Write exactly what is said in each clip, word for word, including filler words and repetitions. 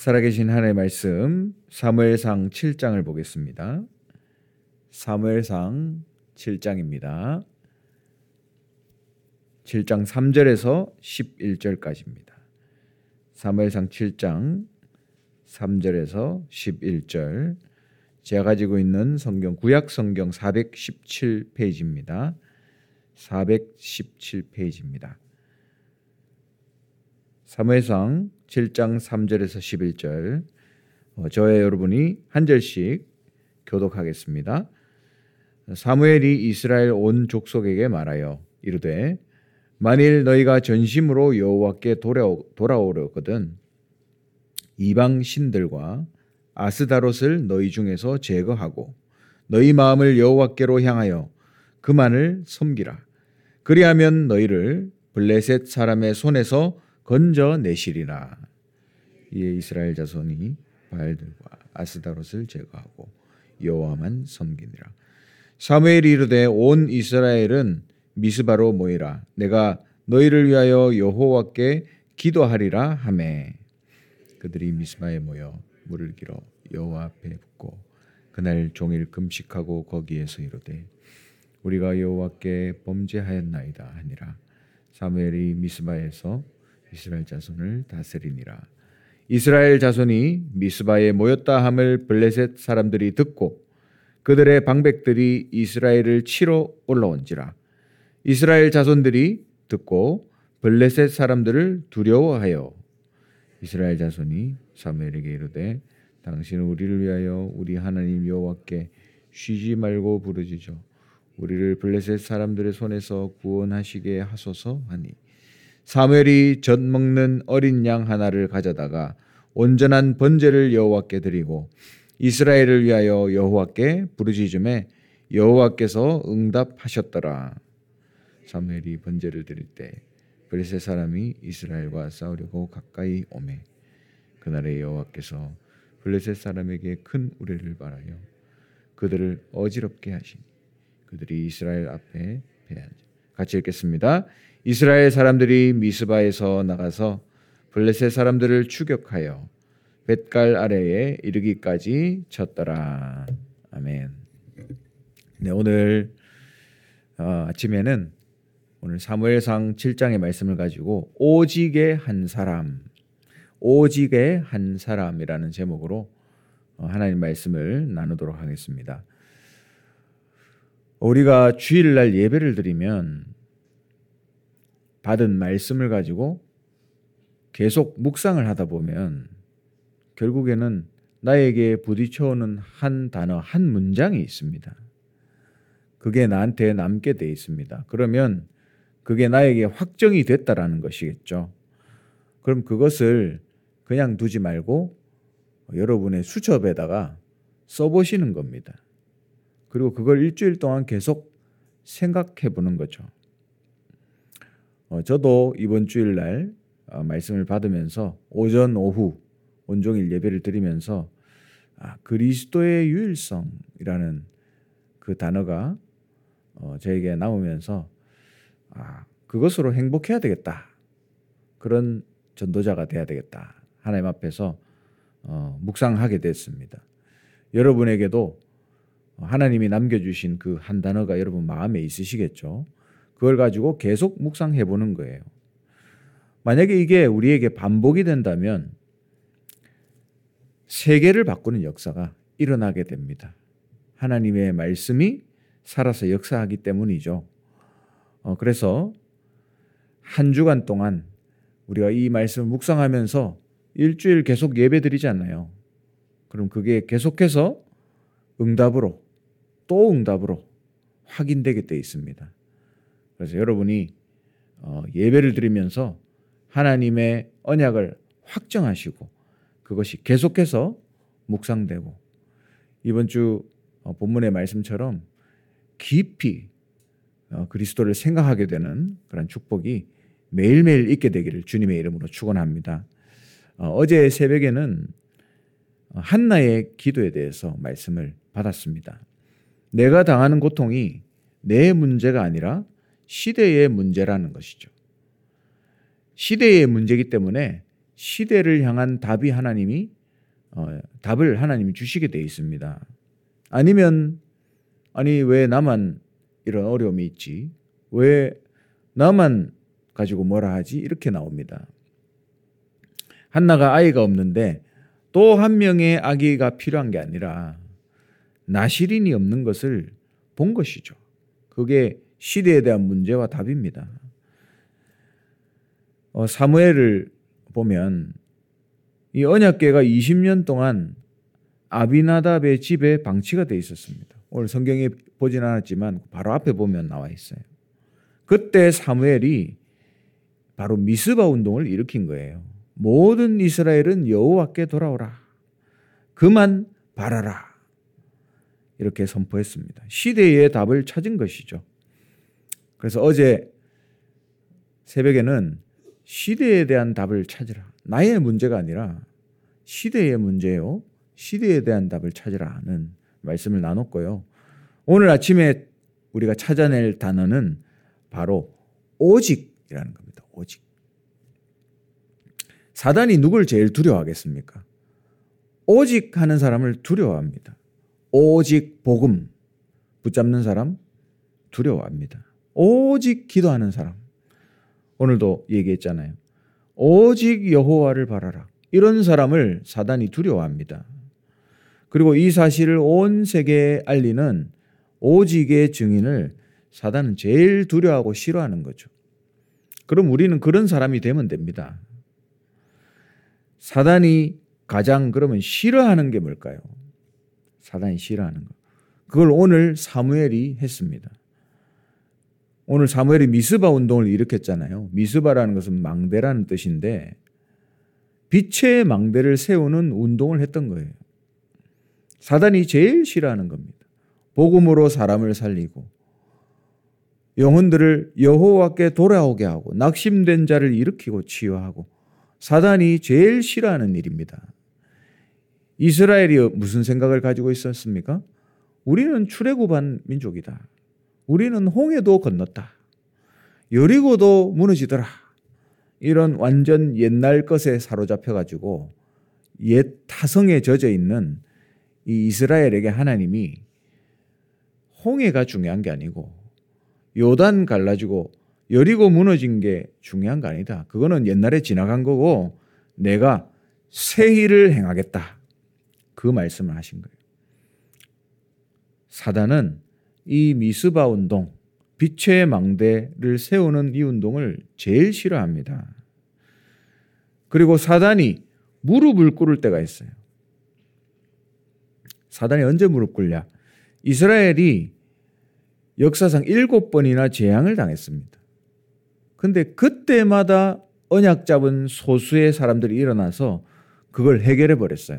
살아계신 하나님의 말씀 사무엘상 칠 장을 보겠습니다. 사무엘상 칠 장입니다. 칠 장 삼 절에서 십일 절까지입니다. 사무엘상 칠 장 삼 절에서 십일 절, 제가 가지고 있는 성경 구약 성경 사백십칠 페이지입니다. 사백십칠 페이지입니다. 사무엘상 칠 장 삼 절에서 십일 절, 어, 저와 여러분이 한 절씩 교독하겠습니다. 사무엘이 이스라엘 온 족속에게 말하여 이르되 만일 너희가 전심으로 여호와께 돌아오려거든 이방 신들과 아스다롯을 너희 중에서 제거하고 너희 마음을 여호와께로 향하여 그만을 섬기라. 그리하면 너희를 블레셋 사람의 손에서 건져내시리라. 이에 이스라엘 자손이 바알들과 아스다롯을 제거하고 여호와만 섬기니라. 사무엘이 이르되 온 이스라엘은 미스바로 모이라. 내가 너희를 위하여 여호와께 기도하리라 하매 그들이 미스바에 모여 물을 길어 여호와 앞에 붓고 그날 종일 금식하고 거기에서 이르되 우리가 여호와께 범죄하였나이다 하니라. 사무엘이 미스바에서 이스라엘 자손을 다스리니라. 이스라엘 자손이 미스바에 모였다 함을 블레셋 사람들이 듣고 그들의 방백들이 이스라엘을 치러 올라온지라. 이스라엘 자손들이 듣고 블레셋 사람들을 두려워하여 이스라엘 자손이 사무엘에게 이르되 당신은 우리를 위하여 우리 하나님 여호와께 쉬지 말고 부르짖어 우리를 블레셋 사람들의 손에서 구원하시게 하소서 하니 사무엘이 젖 먹는 어린 양 하나를 가져다가 온전한 번제를 여호와께 드리고 이스라엘을 위하여 여호와께 부르짖음에 여호와께서 응답하셨더라. 사무엘이 번제를 드릴 때 블레셋 사람이 이스라엘과 싸우려고 가까이 오매 그날에 여호와께서 블레셋 사람에게 큰 우레를 발하여 그들을 어지럽게 하시니 그들이 이스라엘 앞에 패하니. 같이 읽겠습니다. 이스라엘 사람들이 미스바에서 나가서 블레셋 사람들을 추격하여 벳갈 아래에 이르기까지 쳤더라. 아멘. 네, 오늘 어, 아침에는 오늘 사무엘상 칠 장의 말씀을 가지고 오직의 한 사람, 오직의 한 사람이라는 제목으로 하나님 말씀을 나누도록 하겠습니다. 우리가 주일날 예배를 드리면 받은 말씀을 가지고 계속 묵상을 하다 보면 결국에는 나에게 부딪혀오는 한 단어, 한 문장이 있습니다. 그게 나한테 남게 돼 있습니다. 그러면 그게 나에게 확정이 됐다라는 것이겠죠. 그럼 그것을 그냥 두지 말고 여러분의 수첩에다가 써보시는 겁니다. 그리고 그걸 일주일 동안 계속 생각해 보는 거죠. 어, 저도 이번 주일날 어, 말씀을 받으면서 오전 오후 온종일 예배를 드리면서 아, 그리스도의 유일성이라는 그 단어가 어, 저에게 나오면서 아, 그것으로 행복해야 되겠다. 그런 전도자가 돼야 되겠다. 하나님 앞에서 어, 묵상하게 됐습니다. 여러분에게도 하나님이 남겨주신 그 한 단어가 여러분 마음에 있으시겠죠. 그걸 가지고 계속 묵상해 보는 거예요. 만약에 이게 우리에게 반복이 된다면 세계를 바꾸는 역사가 일어나게 됩니다. 하나님의 말씀이 살아서 역사하기 때문이죠. 어, 그래서 한 주간 동안 우리가 이 말씀을 묵상하면서 일주일 계속 예배 드리잖아요. 그럼 그게 계속해서 응답으로 또 응답으로 확인되게 돼 있습니다. 그래서 여러분이 어, 예배를 드리면서 하나님의 언약을 확정하시고 그것이 계속해서 묵상되고 이번 주 어, 본문의 말씀처럼 깊이 어, 그리스도를 생각하게 되는 그런 축복이 매일매일 있게 되기를 주님의 이름으로 축원합니다. 어, 어제 새벽에는 한나의 기도에 대해서 말씀을 받았습니다. 내가 당하는 고통이 내 문제가 아니라 시대의 문제라는 것이죠. 시대의 문제이기 때문에 시대를 향한 답이 하나님이 어, 답을 하나님이 주시게 돼 있습니다. 아니면 아니 왜 나만 이런 어려움이 있지? 왜 나만 가지고 뭐라 하지? 이렇게 나옵니다. 한나가 아이가 없는데 또 한 명의 아기가 필요한 게 아니라 나실인이 없는 것을 본 것이죠. 그게 시대에 대한 문제와 답입니다. 어, 사무엘을 보면 이 언약궤가 이십 년 동안 아비나답의 집에 방치가 돼 있었습니다. 오늘 성경에 보진 않았지만 바로 앞에 보면 나와 있어요. 그때 사무엘이 바로 미스바 운동을 일으킨 거예요. 모든 이스라엘은 여호와께 돌아오라. 그만 바라라. 이렇게 선포했습니다. 시대의 답을 찾은 것이죠. 그래서 어제 새벽에는 시대에 대한 답을 찾으라. 나의 문제가 아니라 시대의 문제요. 시대에 대한 답을 찾으라는 말씀을 나눴고요. 오늘 아침에 우리가 찾아낼 단어는 바로 오직이라는 겁니다. 오직. 사단이 누굴 제일 두려워하겠습니까? 오직 하는 사람을 두려워합니다. 오직 복음 붙잡는 사람 두려워합니다. 오직 기도하는 사람. 오늘도 얘기했잖아요. 오직 여호와를 바라라. 이런 사람을 사단이 두려워합니다. 그리고 이 사실을 온 세계에 알리는 오직의 증인을 사단은 제일 두려워하고 싫어하는 거죠. 그럼 우리는 그런 사람이 되면 됩니다. 사단이 가장 그러면 싫어하는 게 뭘까요? 사단이 싫어하는 거. 그걸 오늘 사무엘이 했습니다. 오늘 사무엘이 미스바 운동을 일으켰잖아요. 미스바라는 것은 망대라는 뜻인데 빛의 망대를 세우는 운동을 했던 거예요. 사단이 제일 싫어하는 겁니다. 복음으로 사람을 살리고 영혼들을 여호와께 돌아오게 하고 낙심된 자를 일으키고 치유하고 사단이 제일 싫어하는 일입니다. 이스라엘이 무슨 생각을 가지고 있었습니까? 우리는 출애굽한 민족이다. 우리는 홍해도 건넜다. 여리고도 무너지더라. 이런 완전 옛날 것에 사로잡혀가지고 옛 타성에 젖어 있는 이 이스라엘에게 하나님이 홍해가 중요한 게 아니고 요단 갈라지고 여리고 무너진 게 중요한 거 아니다. 그거는 옛날에 지나간 거고 내가 새 일을 행하겠다. 그 말씀을 하신 거예요. 사단은 이 미스바 운동, 빛의 망대를 세우는 이 운동을 제일 싫어합니다. 그리고 사단이 무릎을 꿇을 때가 있어요. 사단이 언제 무릎 꿇냐? 이스라엘이 역사상 일곱 번이나 재앙을 당했습니다. 근데 그때마다 언약 잡은 소수의 사람들이 일어나서 그걸 해결해 버렸어요.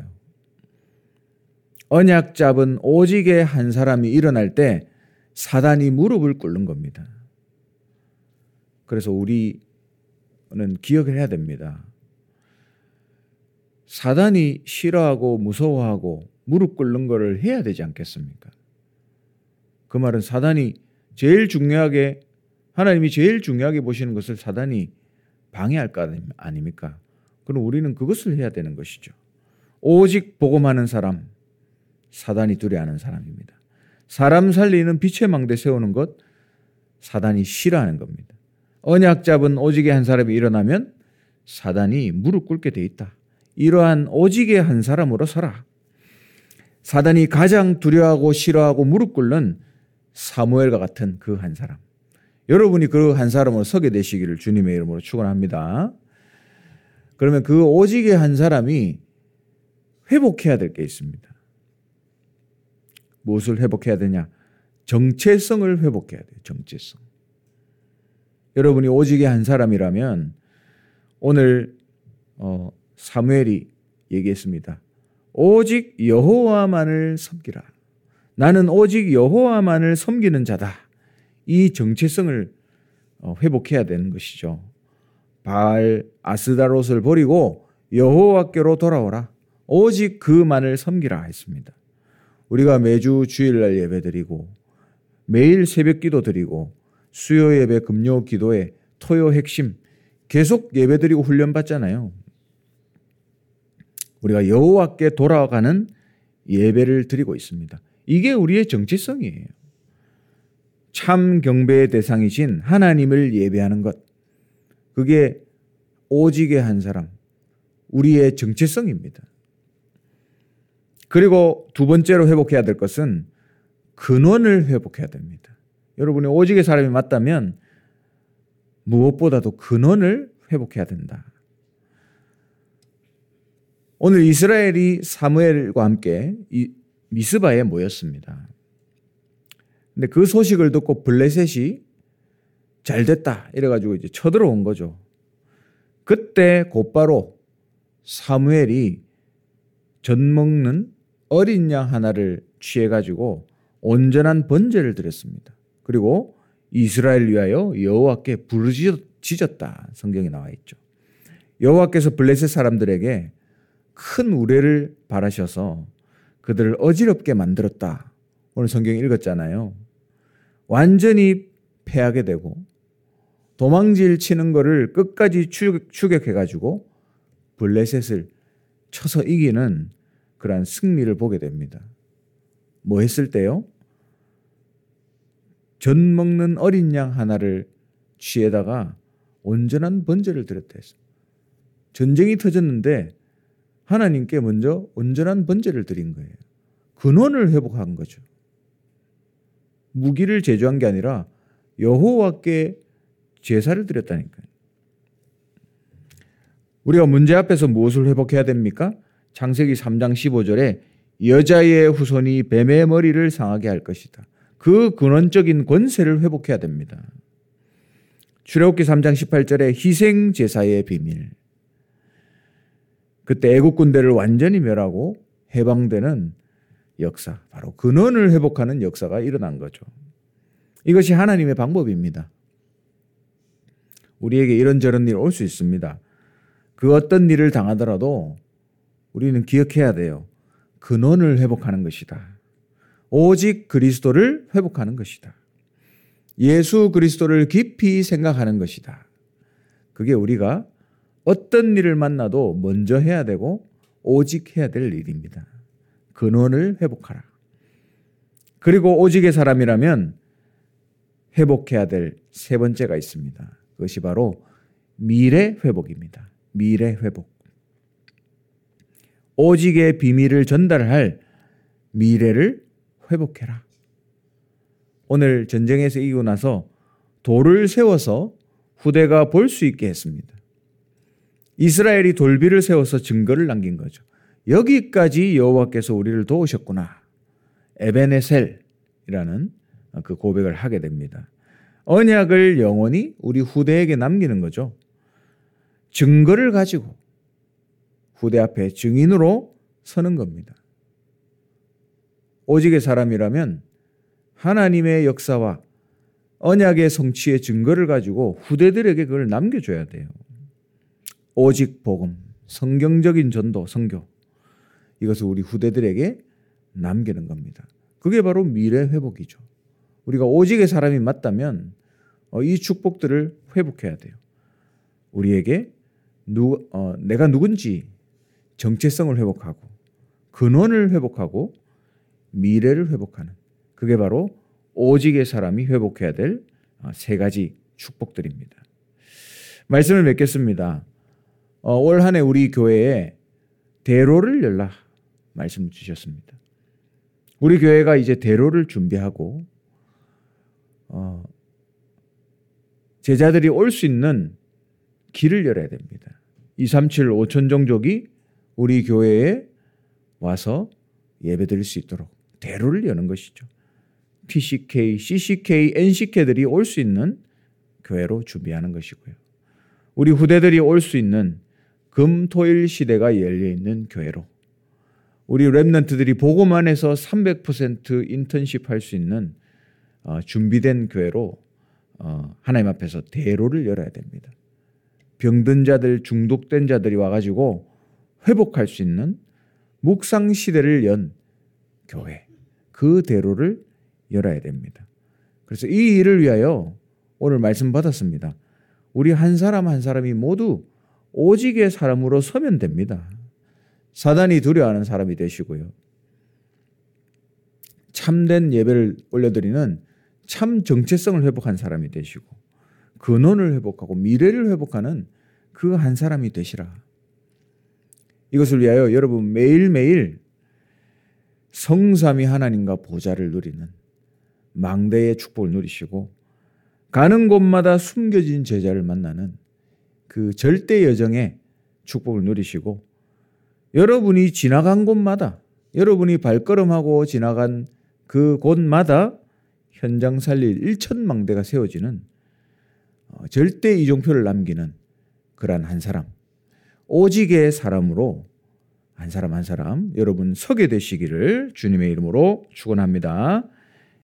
언약 잡은 오직의 한 사람이 일어날 때 사단이 무릎을 꿇는 겁니다. 그래서 우리는 기억을 해야 됩니다. 사단이 싫어하고 무서워하고 무릎 꿇는 거를 해야 되지 않겠습니까? 그 말은 사단이 제일 중요하게 하나님이 제일 중요하게 보시는 것을 사단이 방해할 거 아닙니까? 그럼 우리는 그것을 해야 되는 것이죠. 오직 복음하는 사람, 사단이 두려워하는 사람입니다. 사람 살리는 빛의 망대 세우는 것, 사단이 싫어하는 겁니다. 언약 잡은 오직의 한 사람이 일어나면 사단이 무릎 꿇게 돼 있다. 이러한 오직의 한 사람으로 서라. 사단이 가장 두려워하고 싫어하고 무릎 꿇는 사무엘과 같은 그 한 사람. 여러분이 그 한 사람으로 서게 되시기를 주님의 이름으로 축원합니다. 그러면 그 오직의 한 사람이 회복해야 될 게 있습니다. 무엇을 회복해야 되냐? 정체성을 회복해야 돼요. 정체성. 여러분이 오직의 한 사람이라면 오늘 어, 사무엘이 얘기했습니다. 오직 여호와만을 섬기라. 나는 오직 여호와만을 섬기는 자다. 이 정체성을 회복해야 되는 것이죠. 바알 아스다롯을 버리고 여호와께로 돌아오라. 오직 그만을 섬기라 했습니다. 우리가 매주 주일날 예배드리고 매일 새벽 기도 드리고 수요 예배, 금요 기도회, 토요 핵심 계속 예배드리고 훈련받잖아요. 우리가 여호와께 돌아가는 예배를 드리고 있습니다. 이게 우리의 정체성이에요. 참 경배의 대상이신 하나님을 예배하는 것. 그게 오직의 한 사람, 우리의 정체성입니다. 그리고 두 번째로 회복해야 될 것은 근원을 회복해야 됩니다. 여러분이 오직의 사람이 맞다면 무엇보다도 근원을 회복해야 된다. 오늘 이스라엘이 사무엘과 함께 이 미스바에 모였습니다. 근데 그 소식을 듣고 블레셋이 잘 됐다 이래가지고 이제 쳐들어온 거죠. 그때 곧바로 사무엘이 젖 먹는 어린 양 하나를 취해가지고 온전한 번제를 드렸습니다. 그리고 이스라엘 위하여 여호와께 부르짖었다 성경에 나와 있죠. 여호와께서 블레셋 사람들에게 큰 우레를 바라셔서 그들을 어지럽게 만들었다. 오늘 성경 읽었잖아요. 완전히 패하게 되고 도망질 치는 거를 끝까지 추격해가지고 블레셋을 쳐서 이기는 그러한 승리를 보게 됩니다. 뭐 했을 때요? 젖 먹는 어린 양 하나를 취해다가 온전한 번제를 드렸다 했어요. 전쟁이 터졌는데 하나님께 먼저 온전한 번제를 드린 거예요. 근원을 회복한 거죠. 무기를 제조한 게 아니라 여호와께 제사를 드렸다니까요. 우리가 문제 앞에서 무엇을 회복해야 됩니까? 창세기 삼 장 십오 절에 여자의 후손이 뱀의 머리를 상하게 할 것이다. 그 근원적인 권세를 회복해야 됩니다. 출애굽기 삼 장 십팔 절에 희생 제사의 비밀. 그때 애국 군대를 완전히 멸하고 해방되는 역사, 바로 근원을 회복하는 역사가 일어난 거죠. 이것이 하나님의 방법입니다. 우리에게 이런저런 일 올 수 있습니다. 그 어떤 일을 당하더라도 우리는 기억해야 돼요. 근원을 회복하는 것이다. 오직 그리스도를 회복하는 것이다. 예수 그리스도를 깊이 생각하는 것이다. 그게 우리가 어떤 일을 만나도 먼저 해야 되고 오직 해야 될 일입니다. 근원을 회복하라. 그리고 오직의 사람이라면 회복해야 될 세 번째가 있습니다. 그것이 바로 미래 회복입니다. 미래 회복. 오직의 비밀을 전달할 미래를 회복해라. 오늘 전쟁에서 이기고 나서 돌을 세워서 후대가 볼 수 있게 했습니다. 이스라엘이 돌비를 세워서 증거를 남긴 거죠. 여기까지 여호와께서 우리를 도우셨구나. 에베네셀이라는 그 고백을 하게 됩니다. 언약을 영원히 우리 후대에게 남기는 거죠. 증거를 가지고 후대 앞에 증인으로 서는 겁니다. 오직의 사람이라면 하나님의 역사와 언약의 성취의 증거를 가지고 후대들에게 그걸 남겨줘야 돼요. 오직 복음, 성경적인 전도, 선교, 이것을 우리 후대들에게 남기는 겁니다. 그게 바로 미래 회복이죠. 우리가 오직의 사람이 맞다면 이 축복들을 회복해야 돼요. 우리에게 누, 어, 내가 누군지 정체성을 회복하고 근원을 회복하고 미래를 회복하는, 그게 바로 오직의 사람이 회복해야 될 세 가지 축복들입니다. 말씀을 맺겠습니다. 어, 올 한 해 우리 교회에 대로를 열라 말씀 주셨습니다. 우리 교회가 이제 대로를 준비하고 어, 제자들이 올 수 있는 길을 열어야 됩니다. 이삼칠 오천 종족이 우리 교회에 와서 예배드릴 수 있도록 대로를 여는 것이죠. 티씨케이, 씨씨케이, 엔씨케이들이 올 수 있는 교회로 준비하는 것이고요. 우리 후대들이 올 수 있는 금, 토, 일 시대가 열려있는 교회로, 우리 랩런트들이 복음 안에서 삼백 퍼센트 인턴십 할 수 있는 어, 준비된 교회로 어, 하나님 앞에서 대로를 열어야 됩니다. 병든 자들, 중독된 자들이 와가지고 회복할 수 있는 묵상 시대를 연 교회, 그 대로를 열어야 됩니다. 그래서 이 일을 위하여 오늘 말씀 받았습니다. 우리 한 사람 한 사람이 모두 오직의 사람으로 서면 됩니다. 사단이 두려워하는 사람이 되시고요. 참된 예배를 올려드리는 참 정체성을 회복한 사람이 되시고 근원을 회복하고 미래를 회복하는 그 한 사람이 되시라. 이것을 위하여 여러분 매일매일 성삼위 하나님과 보좌를 누리는 망대의 축복을 누리시고 가는 곳마다 숨겨진 제자를 만나는 그 절대 여정의 축복을 누리시고 여러분이 지나간 곳마다 여러분이 발걸음하고 지나간 그 곳마다 현장 살릴 일천망대가 세워지는 절대 이종표를 남기는 그러한 한 사람, 오직의 사람으로 한 사람 한 사람 여러분 서게 되시기를 주님의 이름으로 축원합니다.